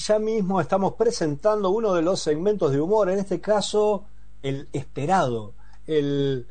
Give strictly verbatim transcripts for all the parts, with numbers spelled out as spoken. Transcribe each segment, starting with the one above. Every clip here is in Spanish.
ya mismo estamos presentando uno de los segmentos de humor, en este caso el esperado, el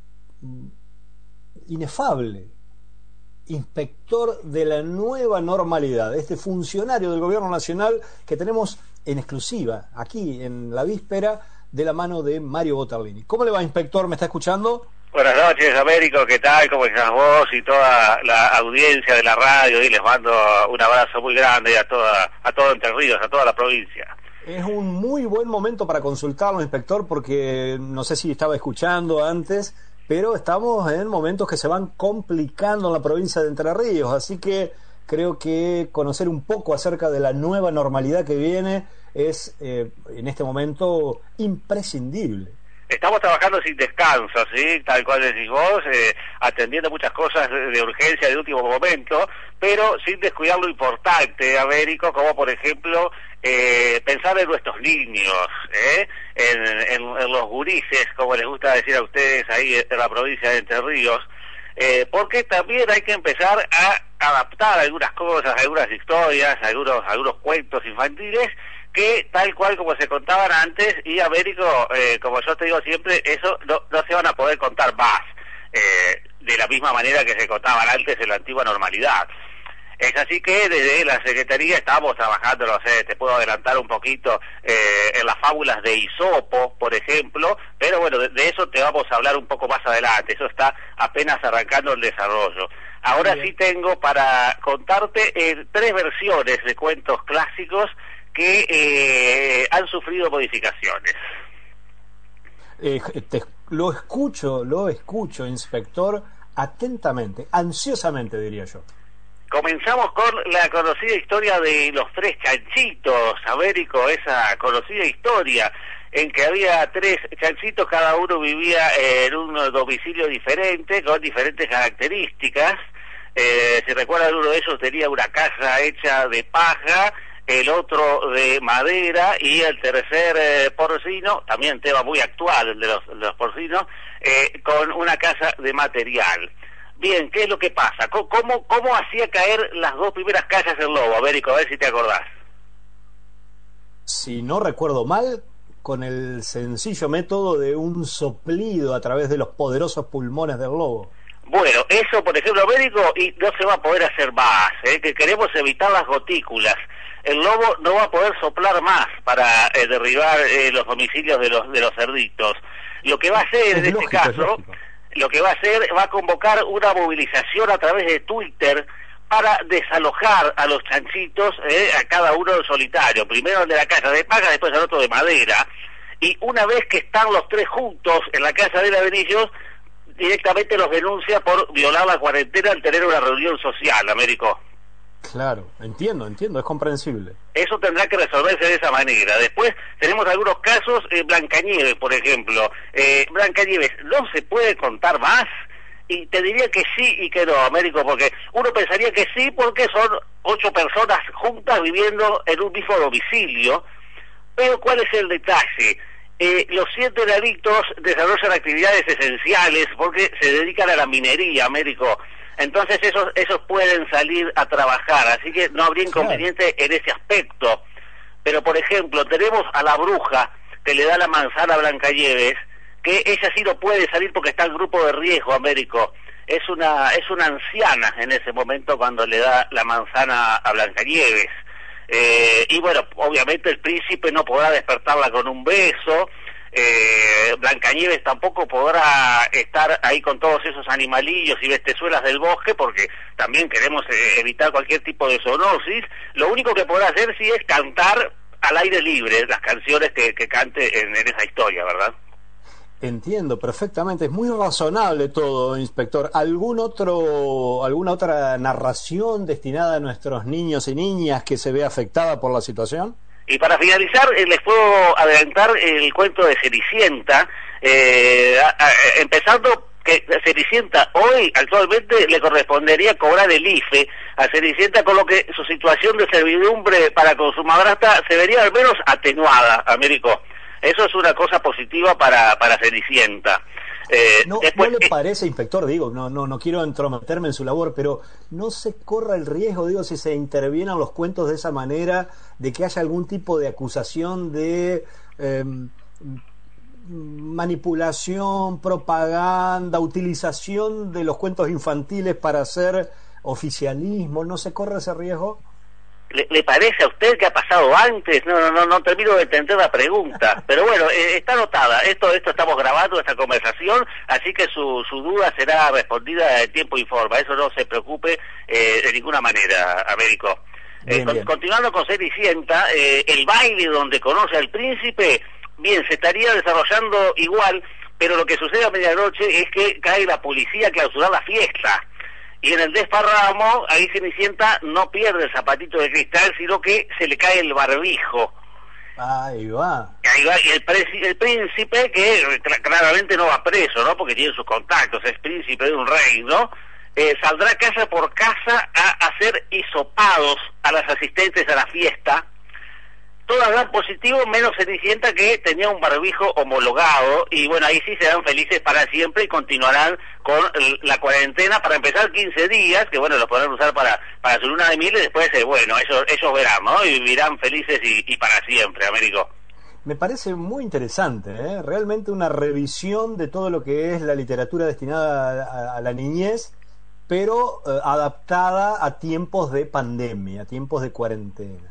inefable inspector de la nueva normalidad, este funcionario del gobierno nacional que tenemos en exclusiva aquí en la víspera de la mano de Mario Boterlini. ¿Cómo le va, inspector? ¿Me está escuchando? Buenas noches, Américo, ¿qué tal? ¿Cómo estás vos y toda la audiencia de la radio? Y les mando un abrazo muy grande a toda, a todo Entre Ríos, a toda la provincia. Es un muy buen momento para consultarlo, inspector, porque no sé si estaba escuchando antes, pero estamos en momentos que se van complicando en la provincia de Entre Ríos, así que creo que conocer un poco acerca de la nueva normalidad que viene es eh, en este momento imprescindible. Estamos trabajando sin descanso, ¿sí? Tal cual decís vos, eh, atendiendo muchas cosas de, de urgencia de último momento, pero sin descuidar lo importante, Américo, como por ejemplo eh, pensar en nuestros niños, ¿eh? en, en, en los gurises, como les gusta decir a ustedes ahí en la provincia de Entre Ríos, eh, porque también hay que empezar a adaptar algunas cosas, algunas historias, algunos, algunos cuentos infantiles, que tal cual como se contaban antes, y Américo, eh, como yo te digo siempre, eso no, no se van a poder contar más, eh, de la misma manera que se contaban antes en la antigua normalidad. Es así que desde la Secretaría estamos trabajando, no sé, te puedo adelantar un poquito, eh, en las fábulas de Isopo, por ejemplo, pero bueno, de, de eso te vamos a hablar un poco más adelante, eso está apenas arrancando el desarrollo. Ahora sí tengo para contarte eh, tres versiones de cuentos clásicos que eh, han sufrido modificaciones. Eh, te, lo escucho, lo escucho, inspector, atentamente, ansiosamente diría yo. Comenzamos con la conocida historia de los tres chanchitos, Américo, esa conocida historia en que había tres chanchitos, cada uno vivía en un domicilio diferente, con diferentes características. Eh, si recuerdan, uno de ellos tenía una casa hecha de paja, el otro de madera, y el tercer eh, porcino, también tema muy actual, el de los, de los porcinos, eh, con una casa de material. Bien, ¿qué es lo que pasa? ¿Cómo, cómo hacía caer las dos primeras casas el lobo, Américo? A ver si te acordás. Si no recuerdo mal, con el sencillo método de un soplido a través de los poderosos pulmones del lobo. Bueno, eso, por ejemplo, Américo, y no se va a poder hacer más, ¿eh? Que queremos evitar las gotículas. El lobo no va a poder soplar más para eh, derribar eh, los domicilios de los de los cerditos. Lo que va a hacer en este caso, lo que va a hacer, va a convocar una movilización a través de Twitter para desalojar a los chanchitos, eh, a cada uno en solitario. Primero el de la casa de paja, después el otro de madera. Y una vez que están los tres juntos en la casa de Lavenillos, directamente los denuncia por violar la cuarentena al tener una reunión social, Américo. Claro, entiendo, entiendo, es comprensible. Eso tendrá que resolverse de esa manera. Después tenemos algunos casos, eh, Blancanieves, por ejemplo. Eh, Blancanieves, ¿no se puede contar más? Y te diría que sí y que no, Américo, porque uno pensaría que sí, porque son ocho personas juntas viviendo en un mismo domicilio. Pero ¿cuál es el detalle? Eh, los siete delitos desarrollan actividades esenciales porque se dedican a la minería, Américo. Entonces esos esos pueden salir a trabajar, así que no habría inconveniente en ese aspecto. Pero por ejemplo, tenemos a la bruja que le da la manzana a Blancanieves, que ella sí no puede salir porque está en grupo de riesgo, Américo. Es una es una anciana en ese momento cuando le da la manzana a Blancanieves. Eh, y bueno, obviamente el príncipe no podrá despertarla con un beso. Eh, Blancanieves tampoco podrá estar ahí con todos esos animalillos y bestezuelas del bosque, porque también queremos eh, evitar cualquier tipo de zoonosis. Lo único que podrá hacer sí es cantar al aire libre las canciones que, que cante en, en esa historia, ¿verdad? Entiendo perfectamente, es muy razonable todo, inspector. ¿Algún otro, alguna otra narración destinada a nuestros niños y niñas que se ve afectada por la situación? Y para finalizar, eh, les puedo adelantar el cuento de Cenicienta, eh, a, a, empezando que Cenicienta hoy actualmente le correspondería cobrar el I F E a Cenicienta, con lo que su situación de servidumbre para con su madrastra se vería al menos atenuada, Américo. Eso es una cosa positiva para, para Cenicienta. Eh, no, después, ¿No le parece, inspector, digo, no, no, no quiero entrometerme en su labor, pero no se corra el riesgo, digo, si se intervienen los cuentos de esa manera, de que haya algún tipo de acusación de eh, manipulación, propaganda, utilización de los cuentos infantiles para hacer oficialismo? ¿No se corre ese riesgo? ¿Le, ¿Le parece a usted que ha pasado antes? No, no, no, no termino de entender la pregunta. Pero bueno, eh, está anotada. Esto, esto estamos grabando esta conversación, así que su, su duda será respondida en tiempo y forma. Eso no se preocupe eh, de ninguna manera, Américo. Eh, Bien, con, bien. Continuando con Cenicienta, eh, el baile donde conoce al príncipe, bien, se estaría desarrollando igual, pero lo que sucede a medianoche es que cae la policía a clausurar la fiesta. Y en el desparramo, ahí Cenicienta no pierde el zapatito de cristal, sino que se le cae el barbijo. Ahí va. Ahí va, y el, presi- el príncipe, que cl- claramente no va preso, ¿no? Porque tiene sus contactos, es príncipe de un reino, eh, saldrá casa por casa a hacer hisopados a las asistentes a la fiesta. Todas dan positivo, menos Cenicienta, que tenía un barbijo homologado, y bueno, ahí sí serán felices para siempre y continuarán con el- la cuarentena, para empezar quince días, que bueno, los podrán usar para para su luna de miel, y después, eh, bueno, ellos, ellos verán, ¿no? Y vivirán felices y, y para siempre, Américo. Me parece muy interesante, ¿eh? Realmente una revisión de todo lo que es la literatura destinada a, a la niñez, pero eh, adaptada a tiempos de pandemia, a tiempos de cuarentena.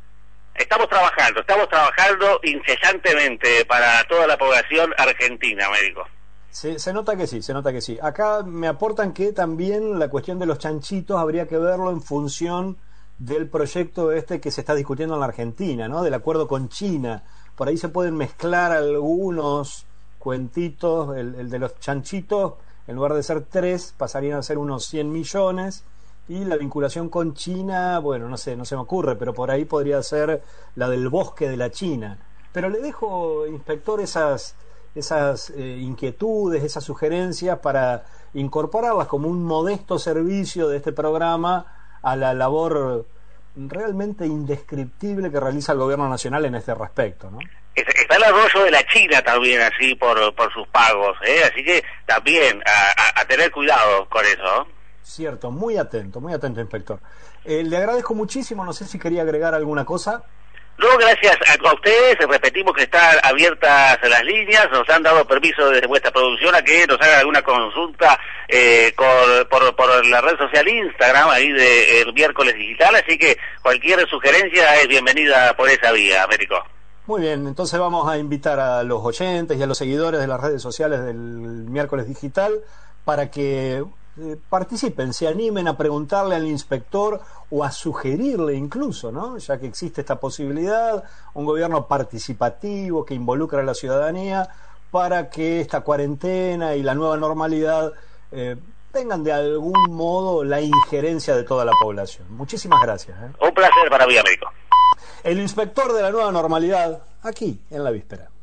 Estamos trabajando, estamos trabajando incesantemente para toda la población argentina, Américo. Se, se nota que sí, se nota que sí. Acá me aportan que también la cuestión de los chanchitos habría que verlo en función del proyecto este que se está discutiendo en la Argentina, ¿no? Del acuerdo con China. Por ahí se pueden mezclar algunos cuentitos, el, el de los chanchitos, en lugar de ser tres, pasarían a ser unos cien millones. Y la vinculación con China, bueno, no sé, no se me ocurre, pero por ahí podría ser la del bosque de la China. Pero le dejo, inspector, esas, esas eh, inquietudes, esas sugerencias para incorporarlas como un modesto servicio de este programa a la labor realmente indescriptible que realiza el gobierno nacional en este respecto, ¿no? Está el arroyo de la China también, así, por, por sus pagos, ¿eh? Así que también a, a, a tener cuidado con eso, ¿no? Cierto, muy atento, muy atento, inspector. Eh, le agradezco muchísimo, no sé si quería agregar alguna cosa. No, gracias a, a ustedes, repetimos que están abiertas las líneas, nos han dado permiso desde vuestra producción a que nos hagan alguna consulta eh, por, por, por la red social Instagram, ahí de el miércoles digital, así que cualquier sugerencia es bienvenida por esa vía, Américo. Muy bien, entonces vamos a invitar a los oyentes y a los seguidores de las redes sociales del miércoles digital para que eh, participen, se animen a preguntarle al inspector o a sugerirle incluso, ¿no? Ya que existe esta posibilidad, un gobierno participativo que involucra a la ciudadanía para que esta cuarentena y la nueva normalidad eh, tengan de algún modo la injerencia de toda la población. Muchísimas gracias, ¿eh? Un placer para mí, Américo. El inspector de la nueva normalidad, aquí en La Víspera.